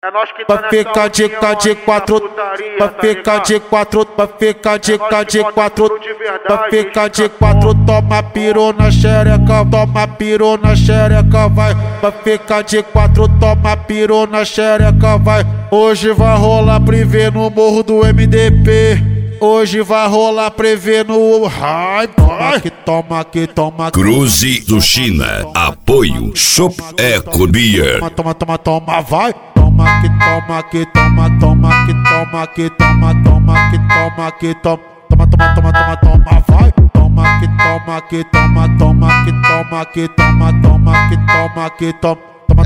Vai ficar de quatro, vai ficar de quatro, vai ficar de quatro, vai ficar de quatro, toma piru na xereca, toma piru na xereca, vai ficar de quatro, toma piru na xereca, vai. Hoje vai rolar privê no morro do MDP, hoje vai rolar prevê no hype. Toma que toma. Cruze do China, apoio Shop Eco Beer. Toma, vai. Toma que toma que toma, toma que toma que toma, toma que toma que toma, toma, vai. Toma que toma que toma, toma que toma que toma, toma que toma que toma,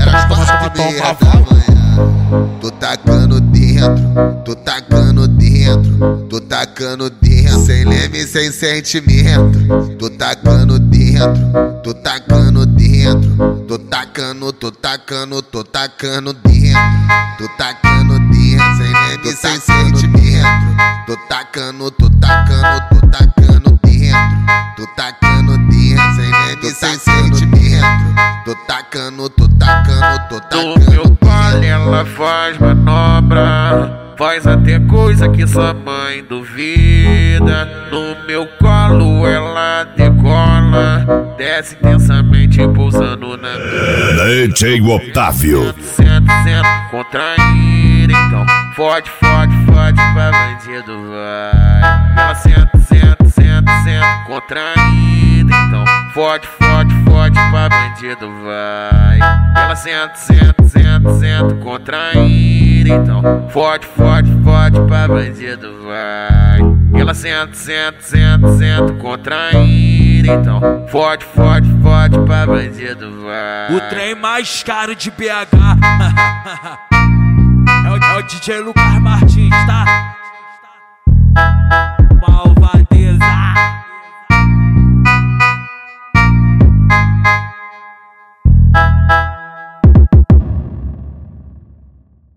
vai. Tô tacando dentro, tô tacando dentro, tô tacando dentro, sem leme, sem sentimento. Tô tacando dentro, tô tacando dentro, tô tacando, tô tacando, tô tacando dentro, tô tacando dentro, sem leme, sem sentimento. Tô tacando, tô tacando, tô tacando dentro, tô tacando dentro, sem leme, sem sentimento. Tô tacando, tô tacando, tô tacando. No meu palho ela faz manobra, faz até coisa que sua mãe duvida. No meu colo ela decola, desce intensamente pousando na minha. DJ Otávio. Senta, contraída, então fode, fode, fode pra bandido vai. Ela senta, contraída, então fode, fode, fode pra bandido vai. Ela senta, contraída, então fode, fode, fode pra bandido vai. Ela senta, contraída, então fode, fode, fode pra bandido vai. O trem mais caro de BH é o DJ Lucas Martins, tá?